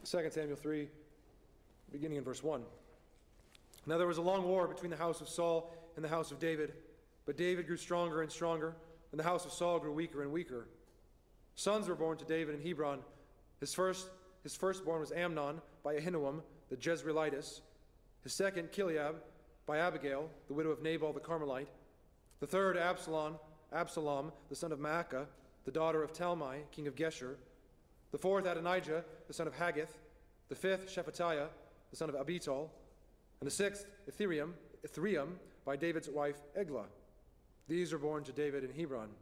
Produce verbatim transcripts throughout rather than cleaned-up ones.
Second Samuel three, beginning in verse one. Now there was a long war between the house of Saul and the house of David, but David grew stronger and stronger, and the house of Saul grew weaker and weaker. Sons were born to David in Hebron. His first, his firstborn was Amnon by Ahinoam the Jezreelitess. His second, Chileab, by Abigail, the widow of Nabal the Carmelite. The third, Absalom, Absalom, the son of Maacah, the daughter of Talmai, king of Geshur. The fourth, Adonijah, the son of Haggith. The fifth, Shephatiah, the son of Abital. And the sixth, Ithream, Ithream, by David's wife Eglah. These were born to David in Hebron.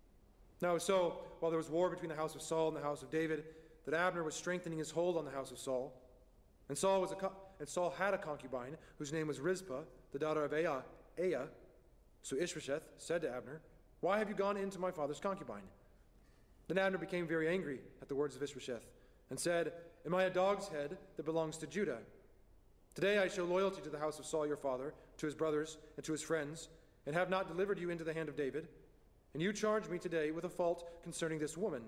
Now so, while there was war between the house of Saul and the house of David, that Abner was strengthening his hold on the house of Saul. And Saul, was a co- and Saul had a concubine, whose name was Rizpah, the daughter of Aiah. Aiah. So Ishbosheth said to Abner, "Why have you gone into my father's concubine?" Then Abner became very angry at the words of Ishbosheth, and said, "Am I a dog's head that belongs to Judah? Today I show loyalty to the house of Saul your father, to his brothers, and to his friends, and have not delivered you into the hand of David. And you charge me today with a fault concerning this woman.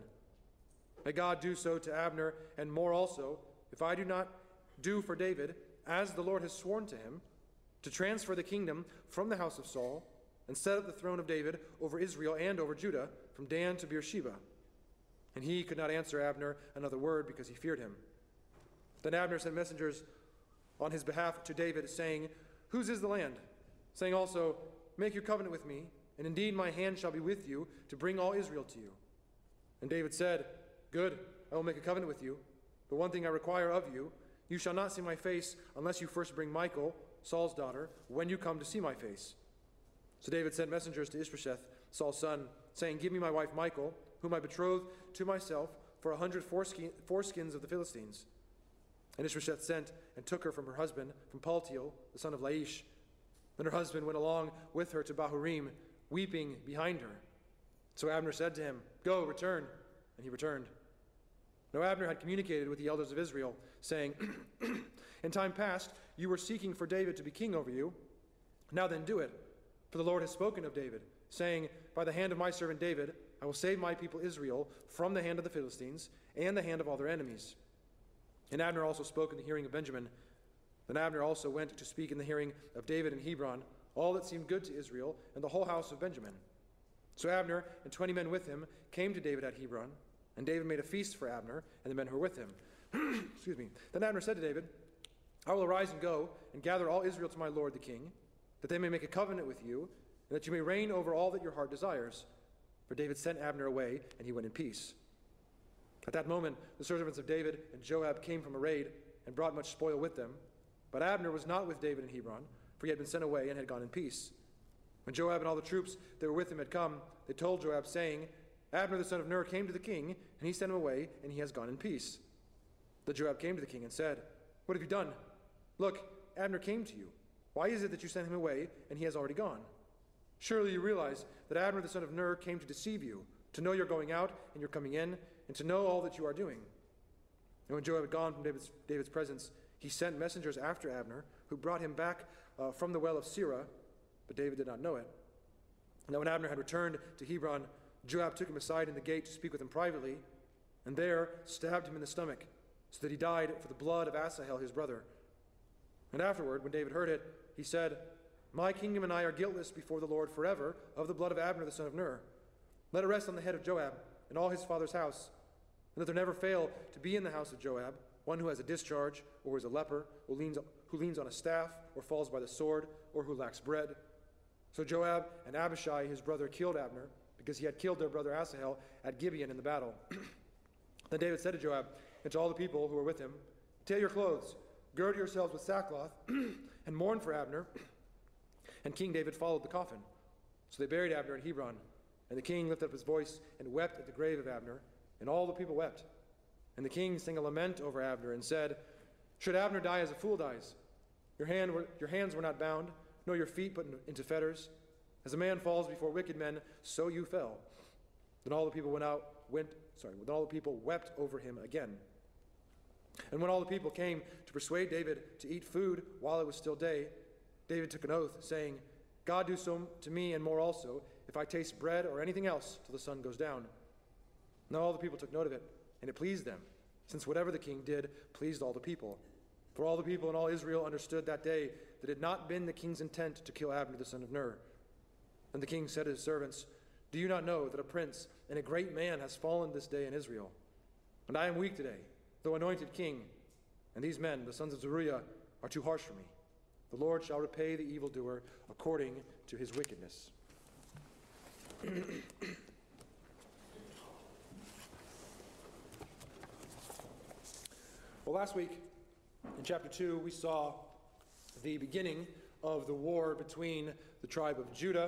May God do so to Abner, and more also, if I do not do for David, as the Lord has sworn to him, to transfer the kingdom from the house of Saul, and set up the throne of David over Israel and over Judah, from Dan to Beersheba." And he could not answer Abner another word, because he feared him. Then Abner sent messengers on his behalf to David, saying, "Whose is the land?" Saying also, "Make your covenant with me, and indeed my hand shall be with you, to bring all Israel to you." And David said, "Good, I will make a covenant with you. But one thing I require of you, you shall not see my face unless you first bring Michal, Saul's daughter, when you come to see my face." So David sent messengers to Ishbosheth, Saul's son, saying, "Give me my wife Michal, whom I betrothed to myself for a hundred foreskin, foreskins of the Philistines." And Ishbosheth sent and took her from her husband, from Paltiel, the son of Laish. Then her husband went along with her to Bahurim, weeping behind her. So Abner said to him, "Go, return." And he returned. Now Abner had communicated with the elders of Israel, saying, "In time past you were seeking for David to be king over you. Now then do it, for the Lord has spoken of David, saying, By the hand of my servant David, I will save my people Israel from the hand of the Philistines and the hand of all their enemies." And Abner also spoke in the hearing of Benjamin. Then Abner also went to speak in the hearing of David in Hebron, all that seemed good to Israel, and the whole house of Benjamin. So Abner and twenty men with him came to David at Hebron, and David made a feast for Abner and the men who were with him. Excuse me. Then Abner said to David, "I will arise and go and gather all Israel to my lord the king, that they may make a covenant with you, and that you may reign over all that your heart desires." For David sent Abner away, and he went in peace. At that moment, the servants of David and Joab came from a raid and brought much spoil with them. But Abner was not with David in Hebron, for he had been sent away and had gone in peace. When Joab and all the troops that were with him had come, they told Joab, saying, "Abner the son of Ner came to the king, and he sent him away, and he has gone in peace." Then Joab came to the king and said, "What have you done? Look, Abner came to you. Why is it that you sent him away, and he has already gone? Surely you realize that Abner the son of Ner came to deceive you, to know you're going out and you're coming in, and to know all that you are doing." And when Joab had gone from David's, David's presence, he sent messengers after Abner, who brought him back uh, from the well of Sirah, but David did not know it. Now when Abner had returned to Hebron, Joab took him aside in the gate to speak with him privately, and there stabbed him in the stomach, so that he died for the blood of Asahel his brother. And afterward, when David heard it, he said, "My kingdom and I are guiltless before the Lord forever of the blood of Abner the son of Ner. Let it rest on the head of Joab and all his father's house, and let there never fail to be in the house of Joab one who has a discharge, or who is a leper, who leans, who leans on a staff, or falls by the sword, or who lacks bread." So Joab and Abishai his brother killed Abner, because he had killed their brother Asahel at Gibeon in the battle. Then David said to Joab and to all the people who were with him, "Tear your clothes, gird yourselves with sackcloth, and mourn for Abner." And King David followed the coffin. So they buried Abner in Hebron. And the king lifted up his voice and wept at the grave of Abner, and all the people wept. And the king sang a lament over Abner and said, "Should Abner die as a fool dies? Your, hand were, your hands were not bound, nor your feet put in, into fetters. As a man falls before wicked men, so you fell." Then all the people went out, went, sorry, then all the people wept over him again. And when all the people came to persuade David to eat food while it was still day, David took an oath, saying, "God do so to me and more also, if I taste bread or anything else till the sun goes down." Now all the people took note of it, and it pleased them. since whatever the king did pleased all the people. For all the people and all Israel understood that day that it had not been the king's intent to kill Abner the son of Ner. And the king said to his servants, "Do you not know that a prince and a great man has fallen this day in Israel? And I am weak today, though anointed king, and these men, the sons of Zeruiah, are too harsh for me. The Lord shall repay the evildoer according to his wickedness." Well, last week in chapter two, we saw the beginning of the war between the tribe of Judah,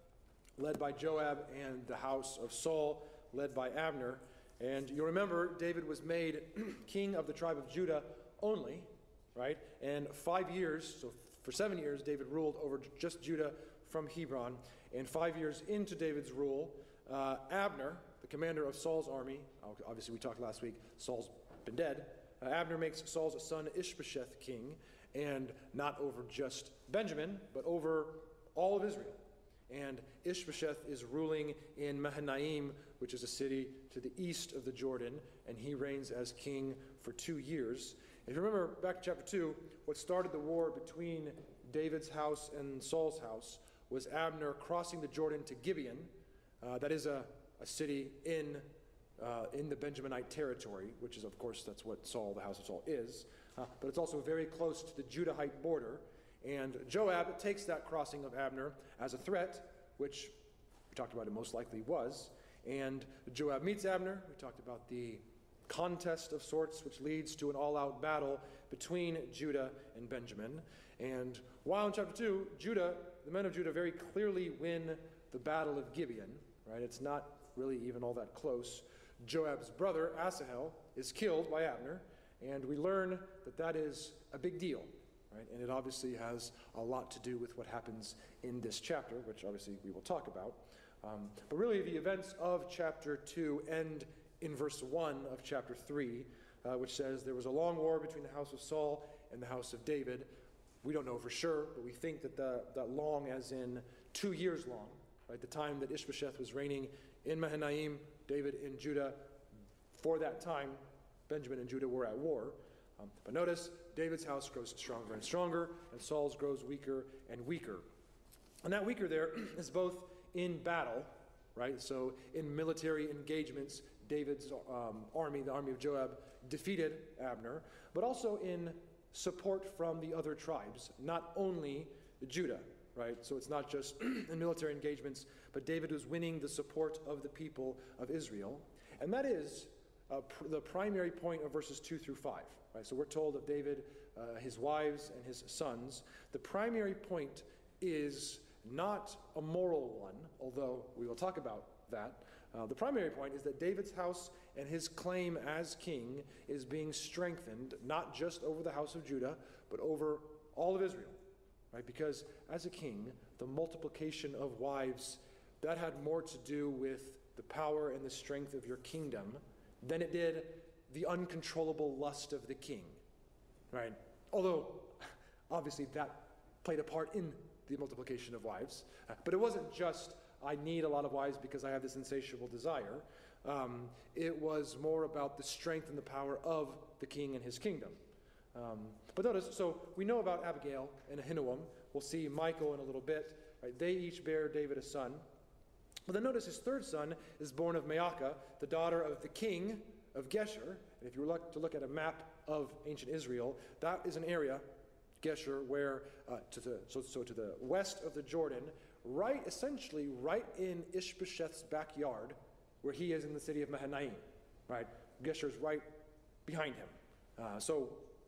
led by Joab, and the house of Saul, led by Abner. And you'll remember David was made king of the tribe of Judah only, right? And five years, so for seven years, David ruled over just Judah from Hebron. And five years into David's rule, uh, Abner, the commander of Saul's army, obviously we talked last week, Saul's been dead, uh, Abner makes Saul's son Ishbosheth king, and not over just Benjamin, but over all of Israel. And Ishbosheth is ruling in Mahanaim, which is a city to the east of the Jordan, and he reigns as king for two years. If you remember back to chapter two, what started the war between David's house and Saul's house was Abner crossing the Jordan to Gibeon. Uh, that is a, a city in, uh, in the Benjaminite territory, which is, of course, that's what Saul, the house of Saul, is. Uh, but it's also very close to the Judahite border. And Joab takes that crossing of Abner as a threat, which we talked about it most likely was. And Joab meets Abner. We talked about the contest of sorts, which leads to an all-out battle between Judah and Benjamin. And while in chapter two, Judah, the men of Judah very clearly win the battle of Gibeon, right? It's not really even all that close. Joab's brother, Asahel, is killed by Abner, and we learn that that is a big deal, right? And it obviously has a lot to do with what happens in this chapter, which obviously we will talk about. Um, but really, the events of chapter two end in verse one of chapter three, uh, which says, "There was a long war between the house of Saul and the house of David." We don't know for sure, but we think that the, that long as in two years long, right? The time that Ishbosheth was reigning in Mahanaim, David in Judah. For that time, Benjamin and Judah were at war. Um, but notice, David's house grows stronger and stronger, and Saul's grows weaker and weaker. And that weaker there is both in battle, right? So in military engagements, David's um, army, the army of Joab, defeated Abner, but also in support from the other tribes, not only Judah, right? So it's not just in military engagements, but David was winning the support of the people of Israel. And that is uh, pr- the primary point of verses two through five, right? So we're told of David, uh, his wives, and his sons. The primary point is not a moral one, although we will talk about that. Uh, the primary point is that David's house and his claim as king is being strengthened, not just over the house of Judah, but over all of Israel, right? Because as a king, the multiplication of wives, that had more to do with the power and the strength of your kingdom than it did the uncontrollable lust of the king, right? Although, obviously, that played a part in the multiplication of wives. Uh, but it wasn't just, I need a lot of wives because I have this insatiable desire. Um, it was more about the strength and the power of the king and his kingdom. Um, but notice, so we know about Abigail and Ahinoam. We'll see Michal in a little bit. Right? They each bear David a son. But then notice his third son is born of Maacah, the daughter of the king of Geshur. And if you were to look at a map of ancient Israel, that is an area, Geshur, where uh, to the so, so to the west of the Jordan, right, essentially right in Ishbosheth's backyard, where he is in the city of Mahanaim, right? Geshur's right behind him. Uh, so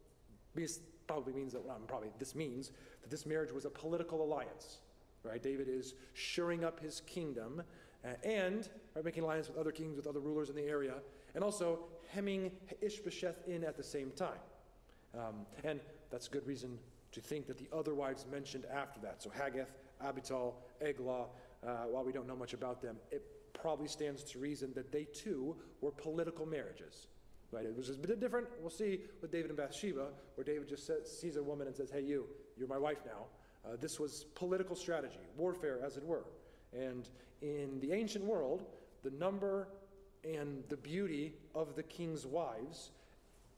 this probably means that, well, probably this means that this marriage was a political alliance, right? David is shoring up his kingdom uh, and right, making alliance with other kings, with other rulers in the area, and also hemming Ishbosheth in at the same time. Um, and that's good reason to think that the other wives mentioned after that, so Haggith, Abital, Eglah, uh, while we don't know much about them, it probably stands to reason that they too were political marriages. Right? It was just a bit different, we'll see, with David and Bathsheba, where David just says, sees a woman and says, hey, you, you're my wife now. Uh, this was political strategy, warfare, as it were. And in the ancient world, the number and the beauty of the king's wives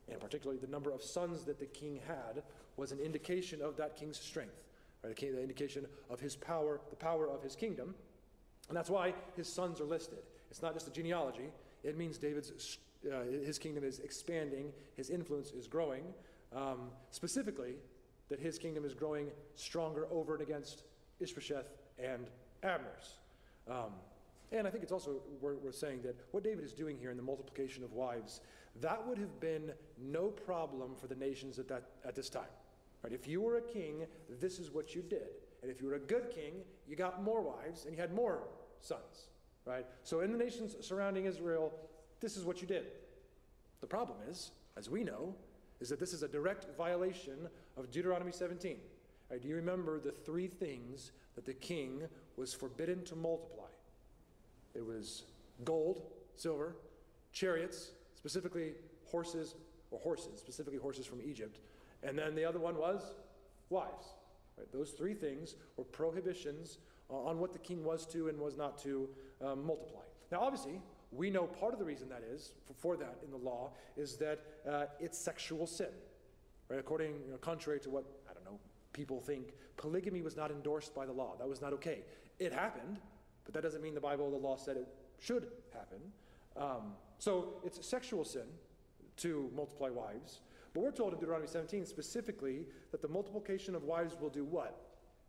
and particularly the number of sons that the king had, was an indication of that king's strength, right? The indication of his power, the power of his kingdom. And that's why his sons are listed. It's not just a genealogy. It means David's, uh, his kingdom is expanding, his influence is growing, um, specifically that his kingdom is growing stronger over and against Ishbosheth and Abner's. Um, and I think it's also worth, worth saying that what David is doing here in the multiplication of wives, that would have been no problem for the nations at, that, at this time. Right? If you were a king, this is what you did. And if you were a good king, you got more wives and you had more sons. Right? So in the nations surrounding Israel, this is what you did. The problem is, as we know, is that this is a direct violation of Deuteronomy seventeen. Right, do you remember the three things that the king was forbidden to multiply? It was gold, silver, chariots, specifically horses, or horses, specifically horses from Egypt, and then the other one was wives. Right, those three things were prohibitions on what the king was to and was not to um, multiply. Now, obviously, we know part of the reason that is, for, for that in the law, is that uh, it's sexual sin. Right? According, you know, contrary to what, I don't know, people think, polygamy was not endorsed by the law. That was not okay. It happened, but that doesn't mean the Bible or the law said it should happen. Um, so it's sexual sin to multiply wives. But we're told in Deuteronomy seventeen specifically that the multiplication of wives will do what?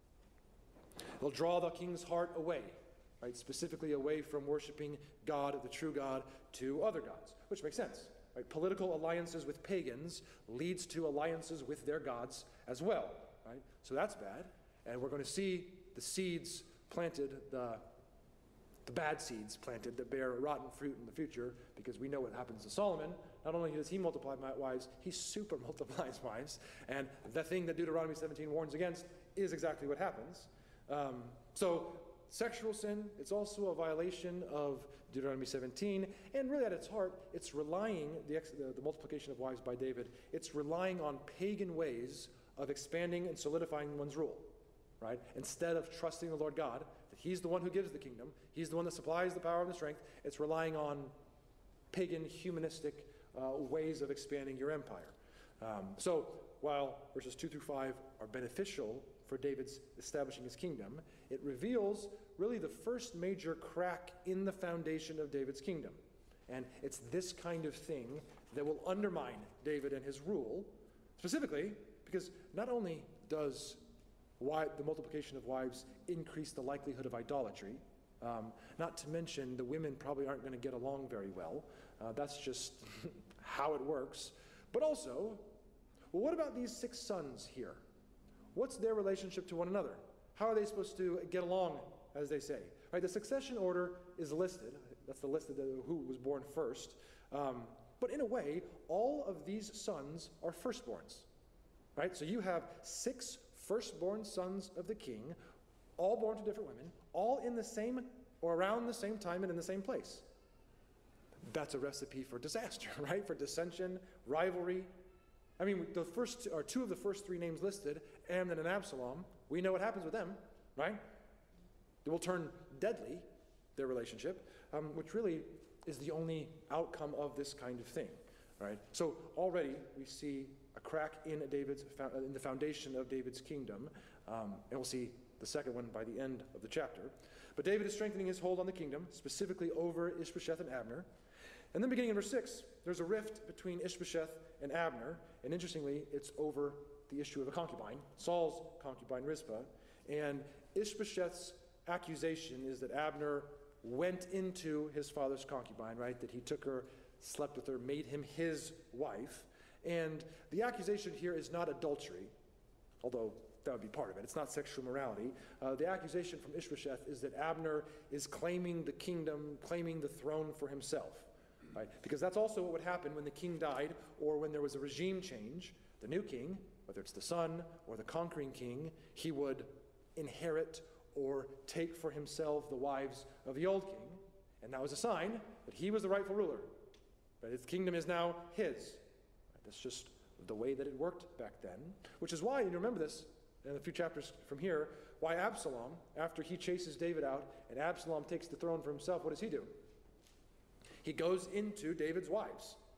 It'll draw the king's heart away. Right, specifically away from worshiping God, the true God, to other gods, which makes sense. Right? Political alliances with pagans leads to alliances with their gods as well. Right? So that's bad, and we're going to see the seeds planted, the, the bad seeds planted that bear rotten fruit in the future, because we know what happens to Solomon. Not only does he multiply wives, he super multiplies wives, and the thing that Deuteronomy seventeen warns against is exactly what happens. Um, so sexual sin, it's also a violation of Deuteronomy seventeen, and really at its heart, it's relying, the, ex, the, the multiplication of wives by David, it's relying on pagan ways of expanding and solidifying one's rule, right? Instead of trusting the Lord God, that he's the one who gives the kingdom, he's the one that supplies the power and the strength, it's relying on pagan, humanistic uh, ways of expanding your empire. Um, so while verses two through five are beneficial for David's establishing his kingdom, it reveals really the first major crack in the foundation of David's kingdom. And it's this kind of thing that will undermine David and his rule, specifically because not only does the multiplication of wives increase the likelihood of idolatry, um, not to mention the women probably aren't going to get along very well. Uh, that's just how it works. But also, well, what about these six sons here? What's their relationship to one another? How are they supposed to get along, as they say? Right, the succession order is listed. That's the list of the, who was born first. Um, but in a way, all of these sons are firstborns. Right? So you have six firstborn sons of the king, all born to different women, all in the same or around the same time and in the same place. That's a recipe for disaster, right? For dissension, rivalry. I mean, the first, or two of the first three names listed, Amnon and Absalom, we know what happens with them, right? It will turn deadly, their relationship, um, which really is the only outcome of this kind of thing, right? So already we see a crack in David's in the foundation of David's kingdom, um, and we'll see the second one by the end of the chapter. But David is strengthening his hold on the kingdom, specifically over Ishbosheth and Abner. And then beginning in verse six, there's a rift between Ishbosheth and Abner, and interestingly, it's over the issue of a concubine, Saul's concubine Rizpah, and Ishbosheth's accusation is that Abner went into his father's concubine, right, that he took her, slept with her, made him his wife, and the accusation here is not adultery, although that would be part of it. It's not sexual morality. Uh, the accusation from Ishbosheth is that Abner is claiming the kingdom, claiming the throne for himself. Right? Because that's also what would happen when the king died or when there was a regime change. The new king, whether it's the son or the conquering king, he would inherit or take for himself the wives of the old king. And that was a sign that he was the rightful ruler. But his kingdom is now his. Right? That's just the way that it worked back then. Which is why, and you remember this in a few chapters from here, why Absalom, after he chases David out and Absalom takes the throne for himself, what does he do? He goes into David's wives,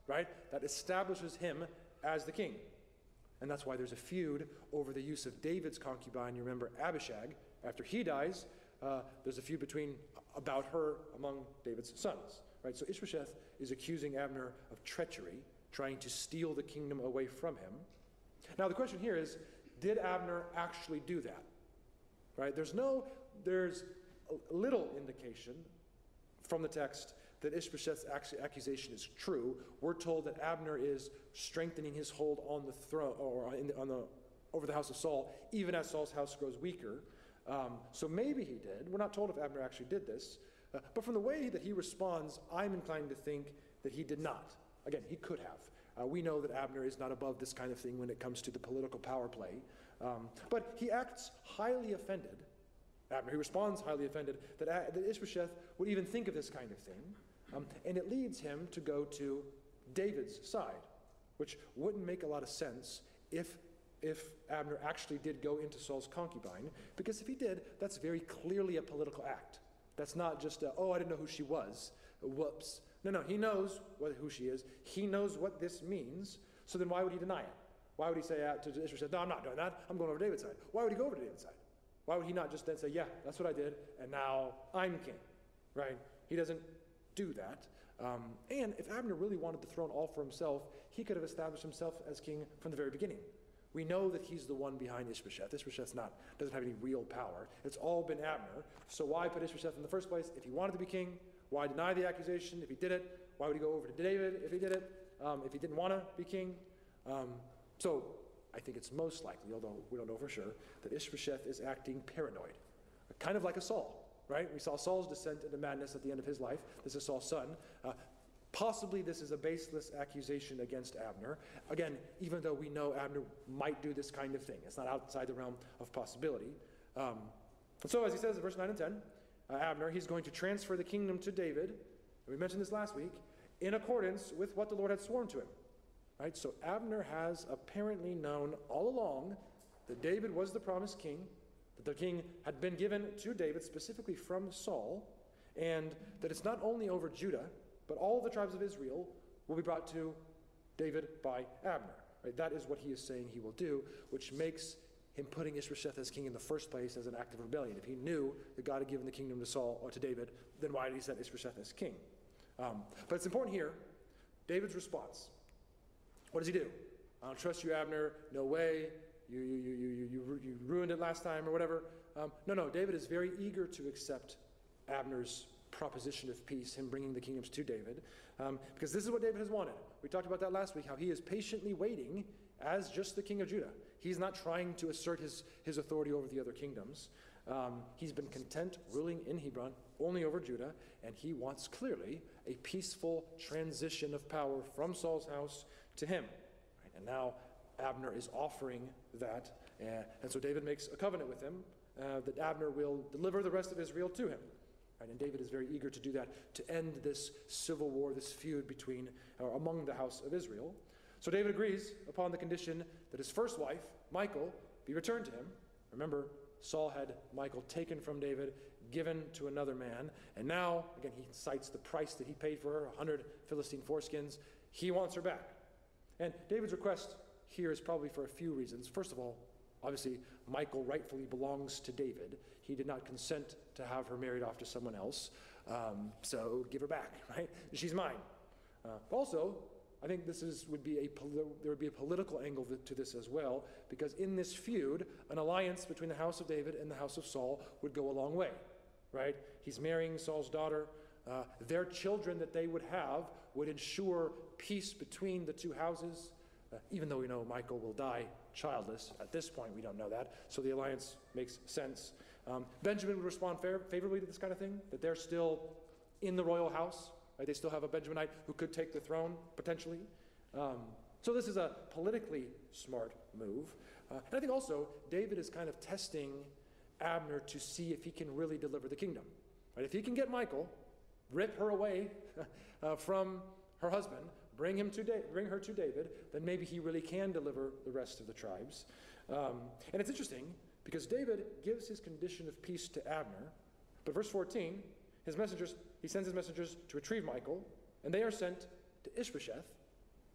right? That establishes him as the king. And that's why there's a feud over the use of David's concubine. You remember Abishag. After he dies, uh, there's a feud between about her among David's sons, right? So Ishbosheth is accusing Abner of treachery, trying to steal the kingdom away from him. Now the question here is, did Abner actually do that? Right? There's no, there's a little indication from the text that Ishbosheth's accusation is true. We're told that Abner is strengthening his hold on the throne, or in the, on the, over the house of Saul, even as Saul's house grows weaker. Um, so maybe he did. We're not told if Abner actually did this. Uh, but from the way that he responds, I'm inclined to think that he did not. Again, he could have. Uh, we know that Abner is not above this kind of thing when it comes to the political power play. Um, but he acts highly offended. Abner, he responds highly offended that, uh, that Ishbosheth would even think of this kind of thing. Um, and it leads him to go to David's side, which wouldn't make a lot of sense if, if Abner actually did go into Saul's concubine, because if he did, that's very clearly a political act. That's not just, a, oh, I didn't know who she was. Whoops. No, no, he knows what, who she is. He knows what this means. So then why would he deny it? Why would he say uh, to Ishbosheth, no, I'm not doing that. I'm going over to David's side. Why would he go over to David's side? Why would he not just then say, yeah, that's what I did, and now I'm king, right? He doesn't do that. Um, and if Abner really wanted the throne all for himself, he could have established himself as king from the very beginning. We know that he's the one behind Ishbosheth. Ishbosheth's not, doesn't have any real power. It's all been Abner. So why put Ishbosheth in the first place? If he wanted to be king, why deny the accusation? If he did it, why would he go over to David if he did it? Um, if he didn't want to be king? Um, so I think it's most likely, although we don't know for sure, that Ishbosheth is acting paranoid, kind of like a Saul. Right? We saw Saul's descent into madness at the end of his life. This is Saul's son. Uh, possibly this is a baseless accusation against Abner. Again, even though we know Abner might do this kind of thing. It's not outside the realm of possibility. Um, and so as he says in verse nine and ten, uh, Abner, he's going to transfer the kingdom to David. And we mentioned this last week, in accordance with what the Lord had sworn to him. Right? So Abner has apparently known all along that David was the promised king, that the king had been given to David specifically from Saul, and that it's not only over Judah, but all the tribes of Israel will be brought to David by Abner. Right? That is what he is saying he will do, which makes him putting Ishbosheth as king in the first place as an act of rebellion. If he knew that God had given the kingdom to Saul or to David, then why did he set Ishbosheth as king? Um, but it's important here, David's response. What does he do? I don't trust you, Abner. No way. You, you, you, you, you, you ruined it last time or whatever. Um, no, no, David is very eager to accept Abner's proposition of peace, him bringing the kingdoms to David, um, because this is what David has wanted. We talked about that last week, how he is patiently waiting as just the king of Judah. He's not trying to assert his, his authority over the other kingdoms. Um, he's been content ruling in Hebron, only over Judah, and he wants clearly a peaceful transition of power from Saul's house to him. Right? And now Abner is offering that, uh, and so David makes a covenant with him uh, that Abner will deliver the rest of Israel to him. Right? And David is very eager to do that, to end this civil war, this feud between or among the house of Israel. So David agrees upon the condition that his first wife, Michal, be returned to him. Remember, Saul had Michal taken from David, given to another man, and now, again, he cites the price that he paid for her, one hundred Philistine foreskins. He wants her back. And David's request here is probably for a few reasons. First of all, obviously, Michal rightfully belongs to David. He did not consent to have her married off to someone else, um, so give her back, right? She's mine. Uh, also, I think this is would be a there would be a political angle to this as well, because in this feud, an alliance between the house of David and the house of Saul would go a long way, right? He's marrying Saul's daughter. Uh, their children that they would have would ensure peace between the two houses. Uh, even though we know Michal will die childless, at this point we don't know that, so the alliance makes sense. Um, Benjamin would respond fair, favorably to this kind of thing, that they're still in the royal house, right? They still have a Benjaminite who could take the throne, potentially. Um, so this is a politically smart move. Uh, and I think also, David is kind of testing Abner to see if he can really deliver the kingdom. Right? If he can get Michal, rip her away uh, from her husband, Bring him to da- bring her to David, then maybe he really can deliver the rest of the tribes. Um, and it's interesting because David gives his condition of peace to Abner, but verse fourteen, his messengers, he sends his messengers to retrieve Michal, and they are sent to Ishbosheth,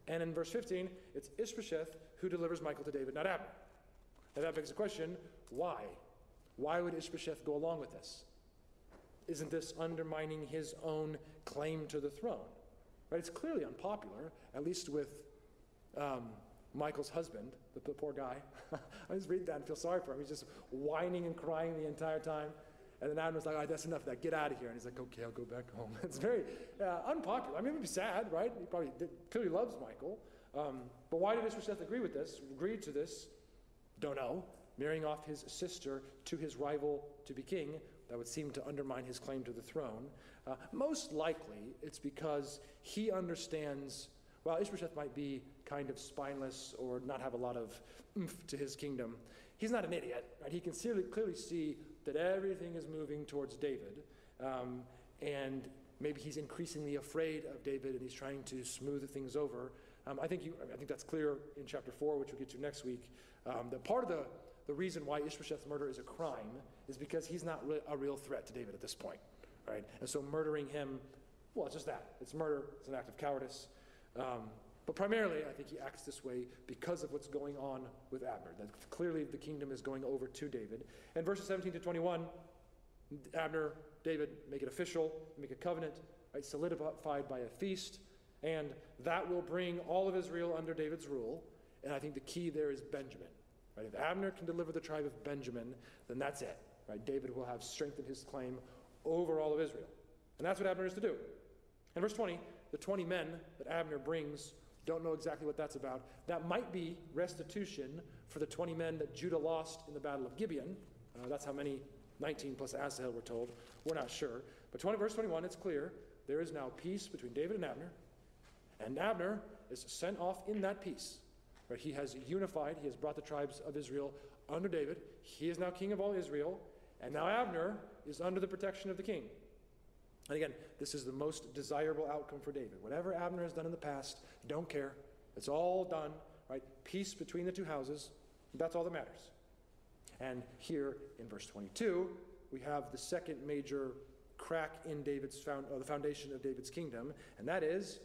And in verse fifteen, it's Ishbosheth who delivers Michal to David, not Abner. Now that begs the question, why? Why would Ishbosheth go along with this? Isn't this undermining his own claim to the throne? Right? It's clearly unpopular, at least with um, Michal's husband, the, the poor guy. I just read that and feel sorry for him. He's just whining and crying the entire time. And then Abner's like, all right, that's enough of that. Get out of here. And he's like, okay, I'll go back home. It's very uh, unpopular. I mean, it would be sad, right? He probably did, clearly loves Michal. Um, but why did Ishbosheth agree with this, agree to this? Don't know. Marrying off his sister to his rival to be king, that would seem to undermine his claim to the throne. Uh, most likely, it's because he understands, well, Ishbosheth might be kind of spineless or not have a lot of oomph to his kingdom. He's not an idiot, right? He can clearly, clearly see that everything is moving towards David, um, and maybe he's increasingly afraid of David, and he's trying to smooth things over. Um, I think you, I think that's clear in chapter four, which we'll get to next week. Um, that part of the, the reason why Ishbosheth's murder is a crime is because he's not re- a real threat to David at this point, right? And so murdering him, well, it's just that. It's murder. It's an act of cowardice. Um, but primarily, I think he acts this way because of what's going on with Abner. That clearly the kingdom is going over to David. And verses seventeen to twenty-one, Abner, David make it official, make a covenant, right, solidified by a feast, and that will bring all of Israel under David's rule. And I think the key there is Benjamin. Right? If Abner can deliver the tribe of Benjamin, then that's it. Right? David will have strengthened his claim over all of Israel. And that's what Abner is to do. In verse twenty, the twenty men that Abner brings, don't know exactly what that's about. That might be restitution for the twenty men that Judah lost in the Battle of Gibeon. Uh, that's how many, nineteen plus Asahel, we're told. We're not sure. But twenty, verse twenty-one, it's clear. There is now peace between David and Abner. And Abner is sent off in that peace. Right? He has unified, he has brought the tribes of Israel under David. He is now king of all Israel. And now Abner is under the protection of the king. And again, this is the most desirable outcome for David. Whatever Abner has done in the past, don't care. It's all done, right? Peace between the two houses. That's all that matters. And here in verse twenty-two, we have the second major crack in David's found, uh, the foundation of David's kingdom, and that is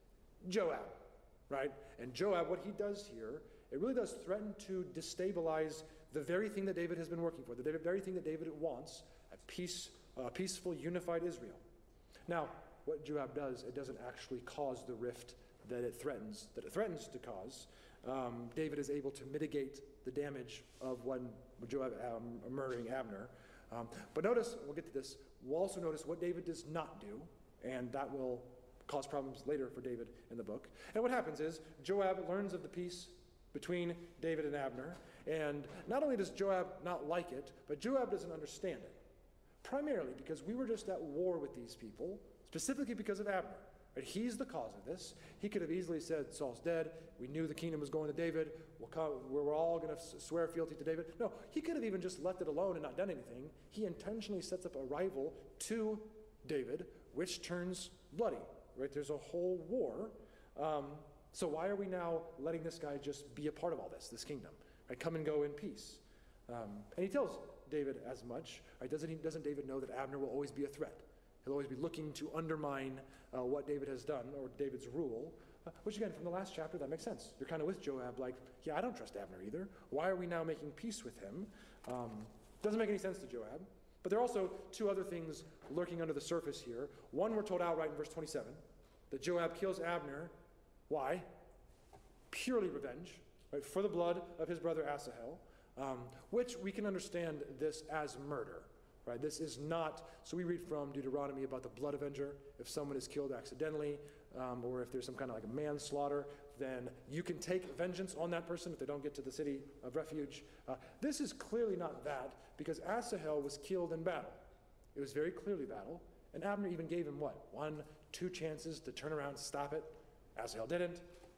Joab, right? And Joab, what he does here, it really does threaten to destabilize the very thing that David has been working for, the very thing that David wants, a peace, uh, peaceful, unified Israel. Now, what Joab does, it doesn't actually cause the rift that it threatens, that it threatens to cause. Um, David is able to mitigate the damage of when Joab um, murdering Abner. Um, but notice, we'll get to this, we'll also notice what David does not do, and that will cause problems later for David in the book. And what happens is, Joab learns of the peace between David and Abner, and not only does Joab not like it, but Joab doesn't understand it. Primarily because we were just at war with these people, specifically because of Abner. Right? He's the cause of this. He could have easily said, Saul's dead. We knew the kingdom was going to David. We'll come, we're all going to swear fealty to David. No, he could have even just left it alone and not done anything. He intentionally sets up a rival to David, which turns bloody. Right? There's a whole war. Um, so why are we now letting this guy just be a part of all this, this kingdom? Right? Come and go in peace. Um, and he tells David as much. Right? Doesn't, he, doesn't David know that Abner will always be a threat? He'll always be looking to undermine uh, what David has done, or David's rule, uh, which again, from the last chapter, that makes sense. You're kind of with Joab, like, yeah, I don't trust Abner either. Why are we now making peace with him? Um, doesn't make any sense to Joab. But there are also two other things lurking under the surface here. One, we're told outright in verse twenty-seven, that Joab kills Abner. Why? Purely revenge, right, for the blood of his brother Asahel, um, which we can understand this as murder. Right? This is not, so we read from Deuteronomy about the blood avenger. If someone is killed accidentally, um, or if there's some kind of like a manslaughter, then you can take vengeance on that person if they don't get to the city of refuge. Uh, this is clearly not that, because Asahel was killed in battle. It was very clearly battle, and Abner even gave him what? One, two chances to turn around and stop it. Asahel didn't,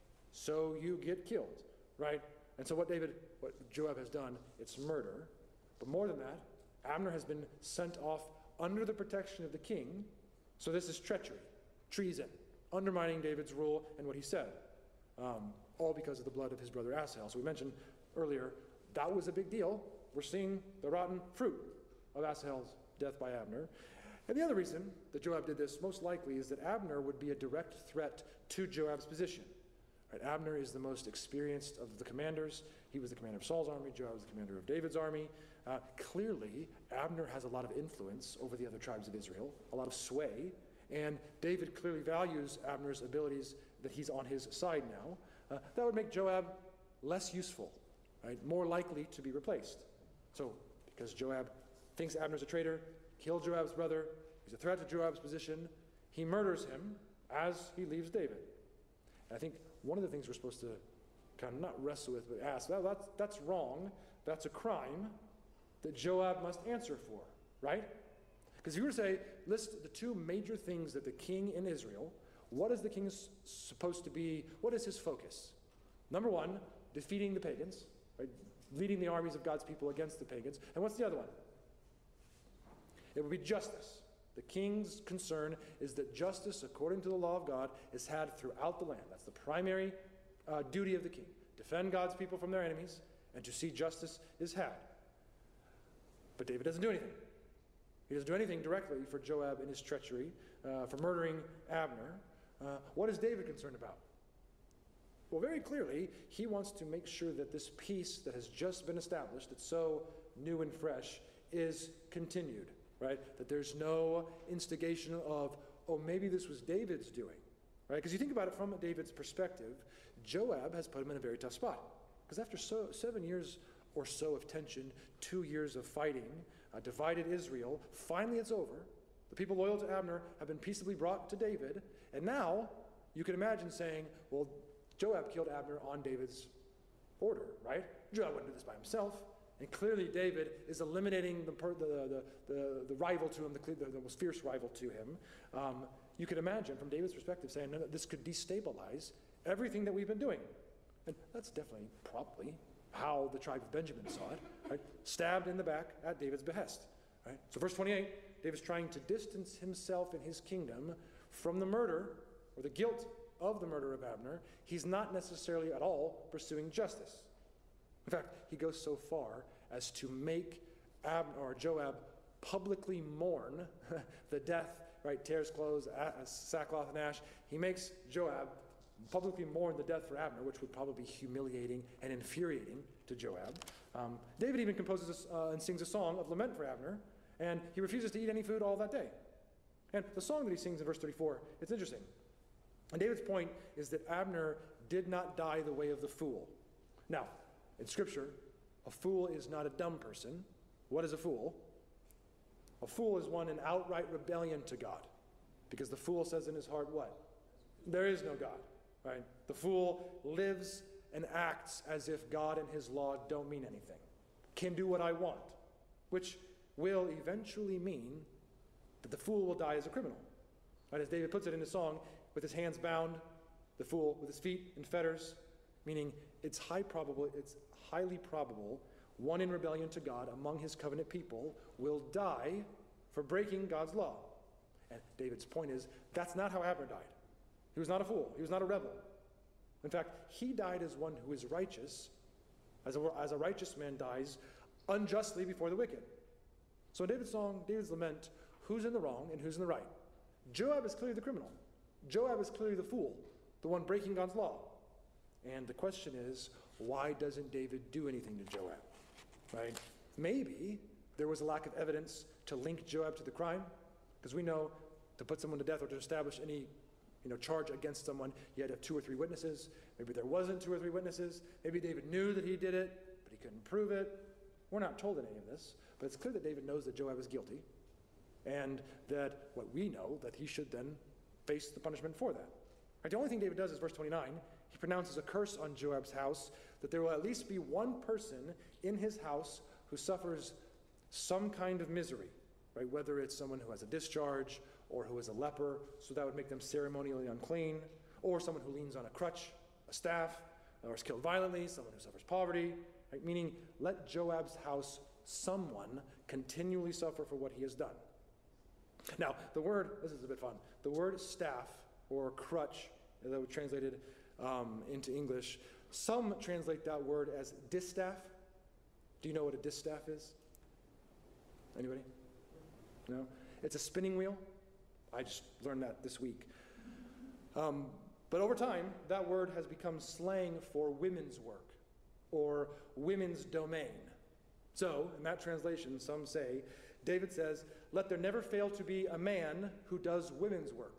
so you get killed, right? And so what David, what Joab has done, it's murder. But more than that, Abner has been sent off under the protection of the king, so this is treachery, treason, undermining David's rule and what he said, um, all because of the blood of his brother Asahel. So we mentioned earlier, that was a big deal. We're seeing the rotten fruit of Asahel's death by Abner. And the other reason that Joab did this, most likely, is that Abner would be a direct threat to Joab's position. Right? Abner is the most experienced of the commanders. He was the commander of Saul's army. Joab was the commander of David's army. Uh, clearly, Abner has a lot of influence over the other tribes of Israel, a lot of sway, and David clearly values Abner's abilities, that he's on his side now. Uh, that would make Joab less useful, right? More likely to be replaced. So, because Joab thinks Abner's a traitor, killed Joab's brother, he's a threat to Joab's position, he murders him as he leaves David. And I think one of the things we're supposed to kind of not wrestle with, but ask, well, that's, that's wrong, that's a crime that Joab must answer for, right? Because if you were to say, list the two major things that the king in Israel, what is the king supposed to be, what is his focus? Number one, defeating the pagans, right? Leading the armies of God's people against the pagans. And what's the other one? It would be justice. The king's concern is that justice, according to the law of God, is had throughout the land. That's the primary uh, duty of the king. Defend God's people from their enemies, and to see justice is had. But David doesn't do anything. He doesn't do anything directly for Joab in his treachery, uh, for murdering Abner. Uh, what is David concerned about? Well, very clearly, he wants to make sure that this peace that has just been established, that's so new and fresh, is continued, right? That there's no instigation of, oh, maybe this was David's doing, right? Because you think about it from David's perspective, Joab has put him in a very tough spot. Because after so, seven years or so of tension, two years of fighting, uh, divided Israel, finally it's over. The people loyal to Abner have been peaceably brought to David, and now you can imagine saying, well, Joab killed Abner on David's order, right? Joab wouldn't do this by himself. And clearly David is eliminating the, per, the, the, the, the rival to him, the, the, the most fierce rival to him. Um, you could imagine from David's perspective saying, no, no, this could destabilize everything that we've been doing. And that's definitely probably how the tribe of Benjamin saw it, right? Stabbed in the back at David's behest, right? So verse twenty-eight, David's trying to distance himself and his kingdom from the murder or the guilt of the murder of Abner. He's not necessarily at all pursuing justice. In fact, he goes so far as to make Abner or Joab publicly mourn the death, right? Tears clothes, sackcloth and ash. He makes Joab publicly mourn the death for Abner, which would probably be humiliating and infuriating to Joab. Um, David even composes a, uh, and sings a song of lament for Abner, and he refuses to eat any food all that day. And the song that he sings in verse thirty-four, it's interesting. And David's point is that Abner did not die the way of the fool. Now, in Scripture, a fool is not a dumb person. What is a fool? A fool is one in outright rebellion to God. Because the fool says in his heart, what? There is no God, right? The fool lives and acts as if God and his law don't mean anything. Can do what I want, which will eventually mean that the fool will die as a criminal. Right? As David puts it in his song, with his hands bound, the fool with his feet in fetters, meaning it's high probable, it's highly probable one in rebellion to God among his covenant people will die for breaking God's law. And David's point is, that's not how Abner died. He was not a fool. He was not a rebel. In fact, he died as one who is righteous, as a, as a righteous man dies unjustly before the wicked. So in David's song, David's lament, who's in the wrong and who's in the right? Joab is clearly the criminal. Joab is clearly the fool, the one breaking God's law. And the question is, why doesn't David do anything to Joab? Right? Maybe there was a lack of evidence to link Joab to the crime, because we know to put someone to death or to establish any you know, charge against someone, you had to have two or three witnesses. Maybe there wasn't two or three witnesses. Maybe David knew that he did it, but he couldn't prove it. We're not told any of this, but it's clear that David knows that Joab is guilty, and that what we know, that he should then face the punishment for that. Right? The only thing David does is verse twenty-nine. He pronounces a curse on Joab's house, that there will at least be one person in his house who suffers some kind of misery, right? Whether it's someone who has a discharge or who is a leper, so that would make them ceremonially unclean, or someone who leans on a crutch, a staff, or is killed violently, someone who suffers poverty, right? Meaning, let Joab's house, someone, continually suffer for what he has done. Now, the word, this is a bit fun, the word staff or crutch, that was translated um, into English, some translate that word as distaff. Do you know what a distaff is? Anybody? No? It's a spinning wheel. I just learned that this week. Um, But over time, that word has become slang for women's work or women's domain. So, in that translation, some say, David says, let there never fail to be a man who does women's work.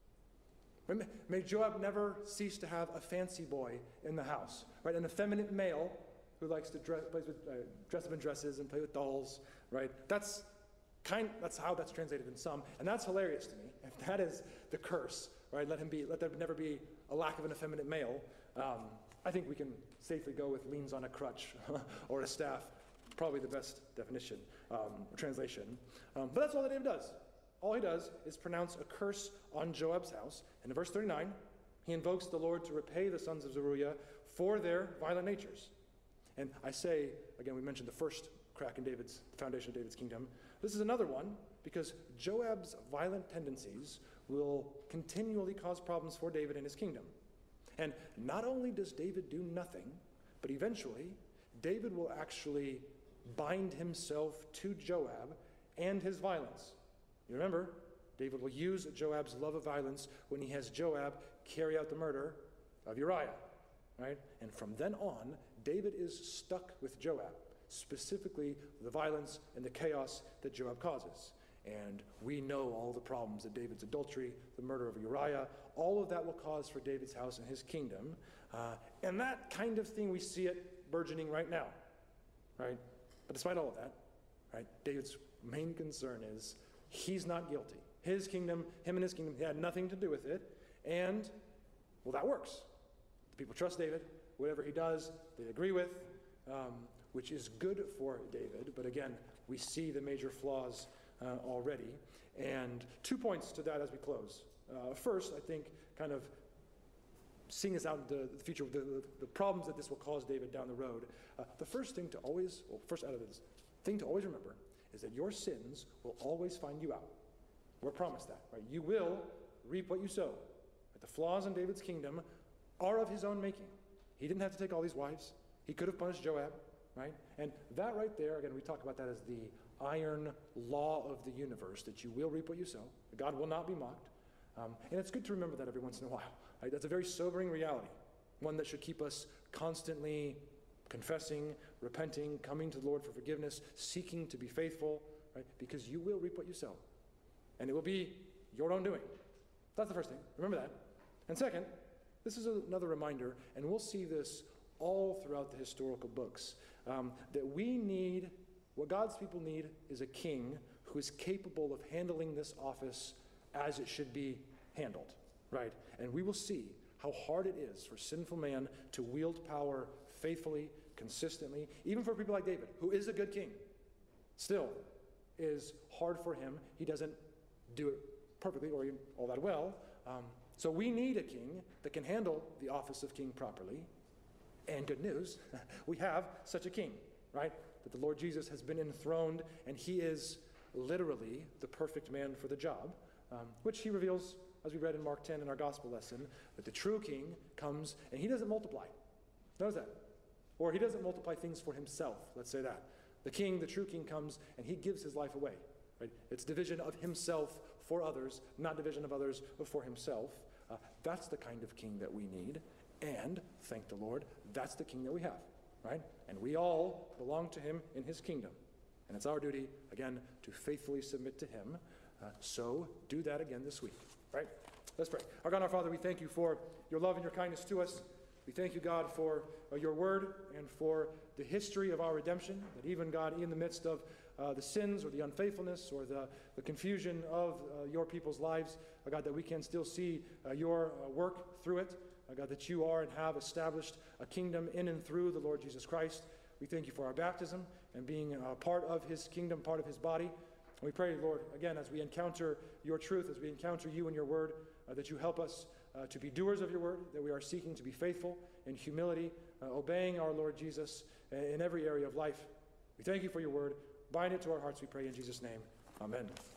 May Joab never cease to have a fancy boy in the house, right? An effeminate male who likes to dress, plays with, uh, dress up in dresses and play with dolls, right? That's kind. That's how that's translated in some, and that's hilarious to me. If that is the curse, right? Let him be. Let there never be a lack of an effeminate male. Um, I think we can safely go with leans on a crutch or a staff. Probably the best definition, um, translation. Um, but that's all that David does. All he does is pronounce a curse on Joab's house. And in verse thirty-nine, he invokes the Lord to repay the sons of Zeruiah for their violent natures. And I say, again, we mentioned the first crack in David's, the foundation of David's kingdom. This is another one because Joab's violent tendencies will continually cause problems for David and his kingdom. And not only does David do nothing, but eventually David will actually bind himself to Joab and his violence. You remember, David will use Joab's love of violence when he has Joab carry out the murder of Uriah, right? And from then on, David is stuck with Joab, specifically the violence and the chaos that Joab causes. And we know all the problems that David's adultery, the murder of Uriah, all of that will cause for David's house and his kingdom. Uh, and that kind of thing, we see it burgeoning right now, right? But despite all of that, right, David's main concern is he's not guilty. His kingdom, him and his kingdom, he had nothing to do with it. And, well, that works. The people trust David. Whatever he does, they agree with, um, which is good for David. But again, we see the major flaws uh, already. And two points to that as we close. Uh, first, I think, kind of seeing us out into the future, the, the, the problems that this will cause David down the road. Uh, the first thing to always, well, first out of this thing to always remember is that your sins will always find you out. We're promised that, right? You will reap what you sow. Right? The flaws in David's kingdom are of his own making. He didn't have to take all these wives. He could have punished Joab, right? And that right there, again, we talk about that as the iron law of the universe, that you will reap what you sow. God will not be mocked. Um, and it's good to remember that every once in a while. Right? That's a very sobering reality, one that should keep us constantly confessing, repenting, coming to the Lord for forgiveness, seeking to be faithful, right? Because you will reap what you sow. And it will be your own doing. That's the first thing. Remember that. And second, this is another reminder, and we'll see this all throughout the historical books, um, that we need, what God's people need is a king who is capable of handling this office as it should be handled, right? And we will see how hard it is for sinful man to wield power faithfully, consistently, even for people like David, who is a good king. Still, is hard for him. He doesn't do it perfectly or even all that well. Um, so we need a king that can handle the office of king properly. And good news, we have such a king, right? That the Lord Jesus has been enthroned, and he is literally the perfect man for the job, um, which he reveals, as we read in Mark ten in our gospel lesson, that the true king comes and he doesn't multiply. Notice that. Or he doesn't multiply things for himself, let's say that. The king, the true king, comes and he gives his life away. Right? It's division of himself for others, not division of others for himself. Uh, that's the kind of king that we need. And, thank the Lord, that's the king that we have. Right? And we all belong to him in his kingdom. And it's our duty, again, to faithfully submit to him. Uh, so do that again this week. Right? Let's pray. Our God, our Father, we thank you for your love and your kindness to us. We thank you, God, for uh, your word and for the history of our redemption, that even, God, in the midst of uh, the sins or the unfaithfulness or the, the confusion of uh, your people's lives, uh, God, that we can still see uh, your uh, work through it. Uh, God, that you are and have established a kingdom in and through the Lord Jesus Christ. We thank you for our baptism and being a part of his kingdom, part of his body. And we pray, Lord, again, as we encounter your truth, as we encounter you and your word, uh, that you help us uh, to be doers of your word, that we are seeking to be faithful in humility, uh, obeying our Lord Jesus in every area of life. We thank you for your word. Bind it to our hearts, we pray in Jesus' name. Amen.